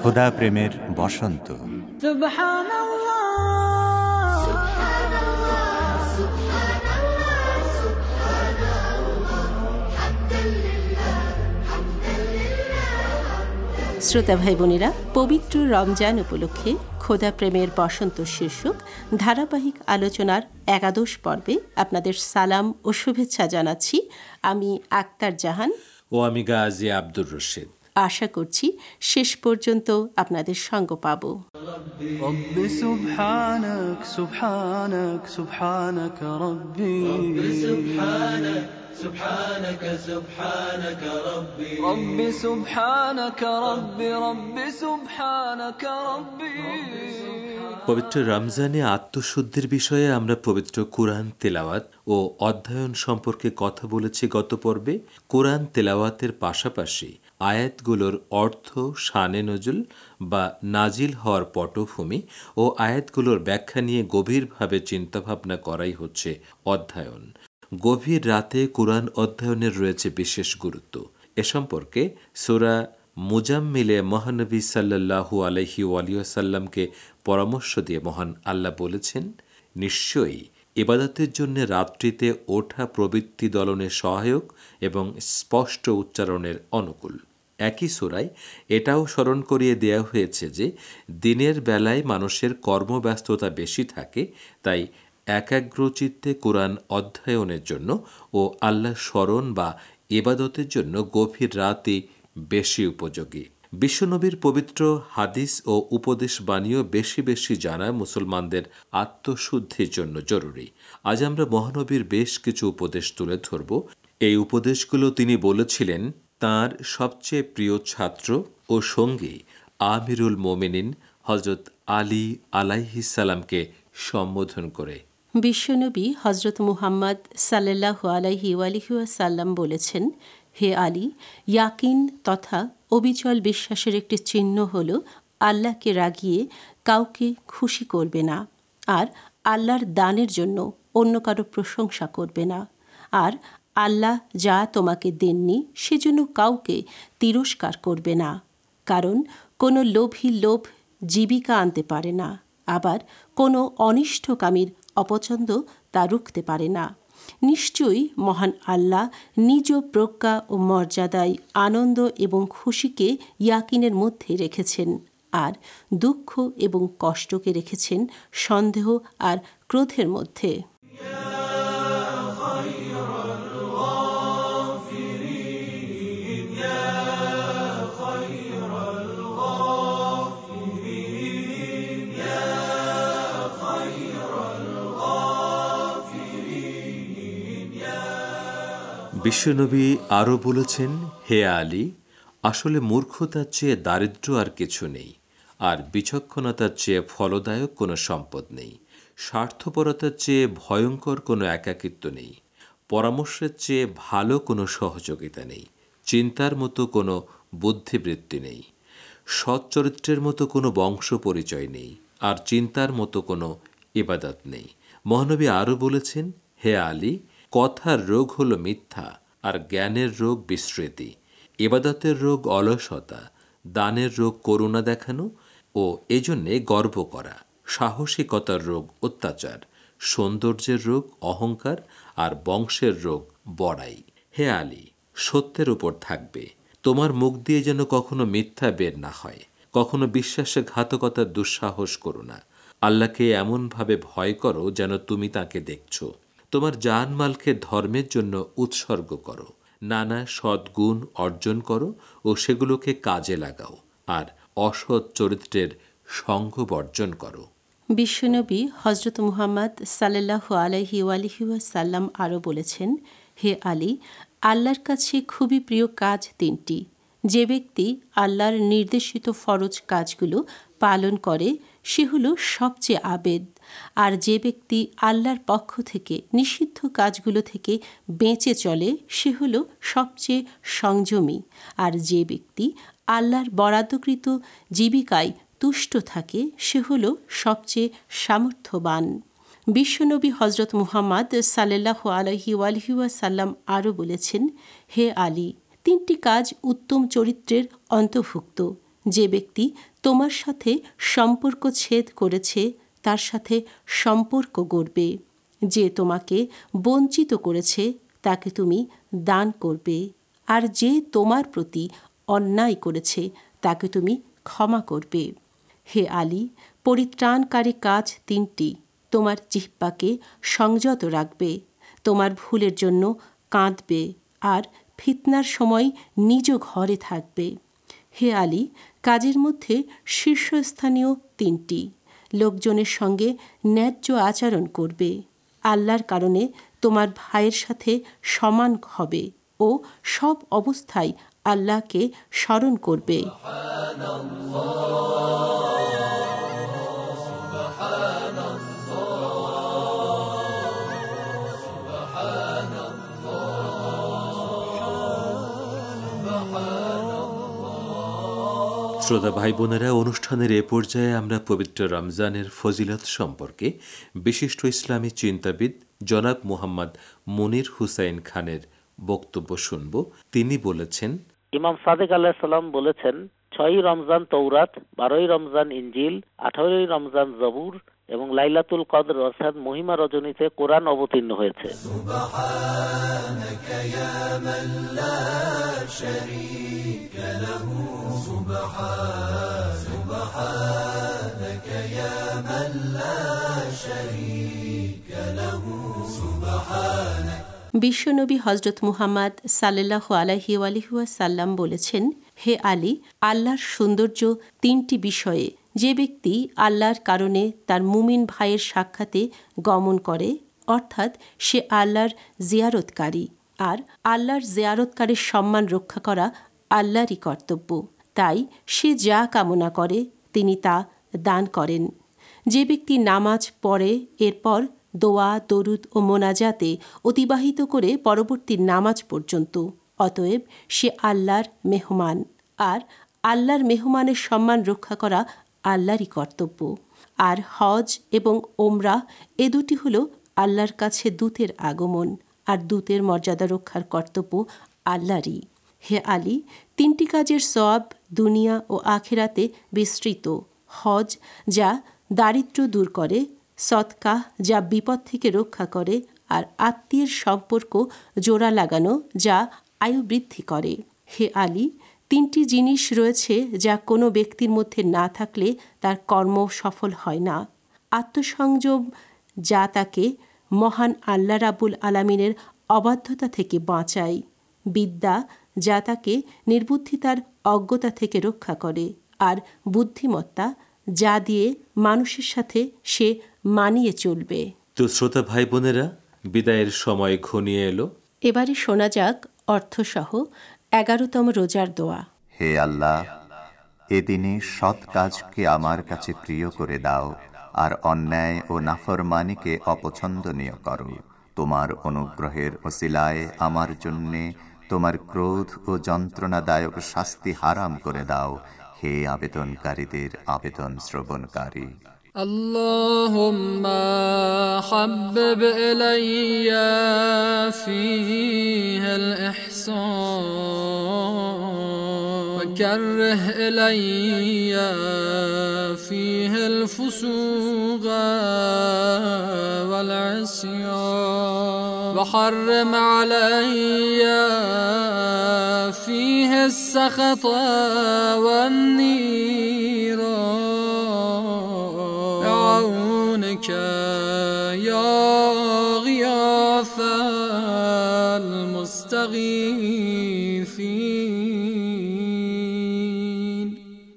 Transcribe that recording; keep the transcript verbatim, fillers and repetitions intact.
খোদা প্রেমের বসন্ত। শ্রোতা ভাই বোনেরা, পবিত্র রমজান উপলক্ষে খোদা প্রেমের বসন্ত শীর্ষক ধারাবাহিক আলোচনার একাদশ পর্বে আপনাদের সালাম ও শুভেচ্ছা জানাচ্ছি। আমি আক্তার জাহান ও আমি গাজী আব্দুর রশিদ। আশা করছি শেষ পর্যন্ত আপনাদের সঙ্গ পাব। রব্বি সুবহানাক সুবহানাক সুবহানাক রব্বি সুবহানাক সুবহানাক সুবহানাক রব্বি রব্বি সুবহানাক রব্বি রব্বি সুবহানাক রব্বি। পবিত্র রমজানে আত্মশুদ্ধির বিষয়ে আমরা পবিত্র কুরআন তেলাওয়াত ও অধ্যয়ন সম্পর্কে কথা বলেছি গত পর্বে। কুরআন তেলাওয়াতের পাশাপাশি আয়াতগুলোর অর্থ, শানে নজুল বা নাজিল হওয়ার পটভূমি ও আয়াতগুলোর ব্যাখ্যা নিয়ে গভীরভাবে চিন্তাভাবনা করাই হচ্ছে অধ্যয়ন। গভীর রাতে কুরআন অধ্যয়নের রয়েছে বিশেষ গুরুত্ব। এ সম্পর্কে সূরা মুজাম্মিলে মহানবী সাল্লাল্লাহু আলাইহি ওয়াসাল্লামকে পরামর্শ দিয়ে মহান আল্লাহ বলেছেন, নিশ্চয়ই ইবাদতের জন্য রাত্রিতে ওঠা প্রবৃত্তি দলনের সহায়ক এবং স্পষ্ট উচ্চারণের অনুকূল। একই সূরায় এটাও স্মরণ করিয়ে দেয়া হয়েছে যে দিনের বেলায় মানুষের কর্মব্যস্ততা বেশি থাকে, তাই একাগ্রচিত্তে কোরআন অধ্যয়নের জন্য ও আল্লাহ স্মরণ বা ইবাদতের জন্য গভীর রাতই বেশি উপযোগী। বিশ্বনবীর পবিত্র হাদিস ও উপদেশ বাণীও বেশি বেশি জানা মুসলমানদের আত্মশুদ্ধির জন্য জরুরি। আজ আমরা মহানবীর বেশ কিছু উপদেশ তুলে ধরব। এই উপদেশগুলো তিনি বলেছিলেন তাঁর সবচেয়ে প্রিয় ছাত্র ও সঙ্গী আমিরুল মোমিনিন হযরত আলী আলাইহিস সালামকে সম্বোধন করে। বিশ্বনবী হযরত মুহাম্মদ সাল্লাল্লাহু আলাইহি ওয়াসাল্লাম বলেছেন, হে আলী, ইয়াকিন তথা অবিচল বিশ্বাসের একটি চিহ্ন হল আল্লাহকে রাগিয়ে কাউকে খুশি করবে না, আর আল্লাহর দানের জন্য অন্য কারো প্রশংসা করবে না, আর আল্লাহ যা তোমাকে দেননি সেজন্য কাউকে তিরস্কার করবে না। কারণ কোনো লোভী লোভ জীবিকা আনতে পারে না, আবার কোনো অনিষ্টকামীর অপছন্দ তা রুখতে পারে না। নিশ্চয়ই মহান আল্লাহ নিজ প্রজ্ঞা ও মর্যাদায় আনন্দ এবং খুশিকে ইয়াকিনের মধ্যে রেখেছেন, আর দুঃখ এবং কষ্টকে রেখেছেন সন্দেহ আর ক্রোধের মধ্যে। বিশ্বনবী আরও বলেছেন, হে আলী, আসলে মূর্খতার চেয়ে দারিদ্র্য আর কিছু নেই, আর বিচক্ষণতার চেয়ে ফলদায়ক কোনো সম্পদ নেই। স্বার্থপরতার চেয়ে ভয়ঙ্কর কোনো একাকিত্ব নেই। পরামর্শের চেয়ে ভালো কোনো সহযোগিতা নেই। চিন্তার মতো কোনো বুদ্ধিবৃত্তি নেই। সৎ চরিত্রের মতো কোনো বংশ পরিচয় নেই, আর চিন্তার মতো কোনো ইবাদত নেই। মহানবী আরও বলেছেন, হে আলী, কথার রোগ হলো মিথ্যা, আর জ্ঞানের রোগ বিস্মৃতি। ইবাদতের রোগ অলসতা, দানের রোগ করুণা দেখানো ও এজন্যে গর্ব করা। সাহসিকতার রোগ অত্যাচার, সৌন্দর্যের রোগ অহংকার, আর বংশের রোগ বড়াই। হে আলী, সত্যের উপর থাকবে। তোমার মুখ দিয়ে যেন কখনো মিথ্যা বের না হয়। কখনো বিশ্বাসঘাতকতার দুঃসাহস করো না। আল্লাহকে এমনভাবে ভয় করো যেন তুমি তাকে দেখছো। তোমার জানমালকে ধর্মের জন্য উৎসর্গ করো। নানা সদ্গুণ অর্জন করো ও সেগুলোকে কাজে লাগাও, আর অসৎ চরিত্রের সঙ্গ বর্জন করো। বিশ্বনবী হযরত মুহাম্মদ সাল্লাল্লাহু আলাইহি ওয়াসাল্লাম আরও বলেছেন, হে আলী, আল্লাহর কাছে খুবই প্রিয় কাজ তিনটি। যে ব্যক্তি আল্লাহর নির্দেশিত ফরজ কাজগুলো পালন করে সে হলো সবচেয়ে আবেদ, আর যে ব্যক্তি আল্লাহর পক্ষ থেকে নিষিদ্ধ কাজগুলো থেকে বেঁচে চলে সে হলো সবচেয়ে সংযমী, আর যে ব্যক্তি আল্লাহর বরাদ্দকৃত জীবিকায় তুষ্ট থাকে সে হলো সবচেয়ে সামর্থ্যবান। বিশ্বনবী হযরত মুহাম্মদ সাল্লাল্লাহু আলাইহি ওয়াসাল্লাম আরও বলেছেন, হে আলী, তিনটি কাজ উত্তম চরিত্রের অন্তর্ভুক্ত। যে ব্যক্তি তোমার সাথে সম্পর্ক ছেদ করেছে তার সাথে সম্পর্ক গড়বে। যে তোমাকে বঞ্চিত করেছে তাকে তুমি দান করবে। আর যে তোমার প্রতি অন্যায় করেছে তাকে তুমি ক্ষমা করবে। হে আলী, পরিত্রাণকারী কাজ তিনটি। তোমার জিহ্বাকে সংযত রাখবে, তোমার ভুলের জন্য কাঁদবে, আর ফিতনার সময় নিজ ঘরে থাকবে। হে আলী, কাজের মধ্যে শীর্ষস্থানীয় তিনটি। লোকজনের সঙ্গে ন্যায্য আচরণ করবে, আল্লাহর কারণে তোমার ভাইয়ের সাথে সমান হবে ও সব অবস্থায় আল্লাহকে স্মরণ করবে। শ্রোতা ভাই বোনেরা, অনুষ্ঠানের এ পর্যায়ে আমরা পবিত্র রমজানের ফজিলত সম্পর্কে বিশিষ্ট ইসলামী চিন্তাবিদ জনাব মুহাম্মদ মুনির হুসাইন খানের বক্তব্য শুনব। তিনি বলেছেন, ইমাম সাদেক আলাইহিস সালাম বলেছেন, ছয়ই রমজান তৌরাত, বারোই রমজান ইনজিল, আঠারোই রমজান জবুর এবং লাইলাতুল কদর অর্থাৎ মহিমা রজনীতে কোরআন অবতীর্ণ হয়েছে। সুবহানাকা ইয়া মান লা শারীকা লাহু, সুবহানাকা ইয়া মান লা শারীকা লাহু, সুবহানাকা। বিশ্বনবী হযরত মুহাম্মদ সাল্লাল্লাহু আলাইহি ওয়াসাল্লাম বলেছেন, হে আলী, আল্লাহর সৌন্দর্য তিনটি বিষয়ে। যে ব্যক্তি আল্লাহর কারণে তার মুমিন ভাইয়ের সাক্ষাতে গমন করে, অর্থাৎ সে আল্লাহর জিয়ারতকারী, আর আল্লাহর জিয়ারতকারীর সম্মান রক্ষা করা আল্লাহরই কর্তব্য। তাই সে যা কামনা করে তিনি তা দান করেন। যে ব্যক্তি নামাজ পড়ে এরপর দোয়া, দরুদ ও মোনাজাতে অতিবাহিত করে পরবর্তী নামাজ পর্যন্ত, অতএব সে আল্লাহর মেহমান, আর আল্লাহর মেহমানের সম্মান রক্ষা করা আল্লাহরই কর্তব্য। আর হজ এবং ওমরাহ এ দুটি হল আল্লাহর কাছে দূতের আগমন, আর দূতের মর্যাদা রক্ষার কর্তব্য আল্লাহরই। হে আলী, তিনটি কাজের সওয়াব দুনিয়া ও আখিরাতে বিস্তৃত। হজ যা দারিদ্র্য দূর করে, সদকাহ যা বিপদ থেকে রক্ষা করে, আর আত্মীয়ের সম্পর্ক জোড়া লাগানো যা আয়ু বৃদ্ধি করে। হে আলী, তিনটি জিনিস রয়েছে যা কোনো ব্যক্তির মধ্যে না থাকলে তার কর্ম সফল হয় না। আত্মসংযম যা তাকে মহান আল্লাহ রাব্বুল আলামিনের অবাধ্যতা থেকে বাঁচায়, বিদ্যা যা তাকে নির্বুদ্ধিতার অজ্ঞতা থেকে রক্ষা করে, আর বুদ্ধিমত্তা যা দিয়ে মানুষের সাথে সে মানিয়ে চলবে। তো শ্রোতা ভাই বোনেরা, বিদায়ের সময় ঘনিয়ে এলো। এবারে শোনা যাক অর্থসহ এগারোতম রোজার দোয়া। হে আল্লাহ, এদিনে সৎ কাজকে আমার কাছে প্রিয় করে দাও, আর অন্যায় ও নাফরমানিকে অপছন্দনীয় করো। তোমার অনুগ্রহের ওসিলায় আমার জন্যে তোমার ক্রোধ ও যন্ত্রণাদায়ক শাস্তি হারাম করে দাও, হে আবেদনকারীদের আবেদন শ্রবণকারী। اللهم حبب إلي فيه الإحسان وكره إلي فيه الفسوق والعصيان وحرم علي فيه السخط والنيران بعونك يا غياث المستغيثين.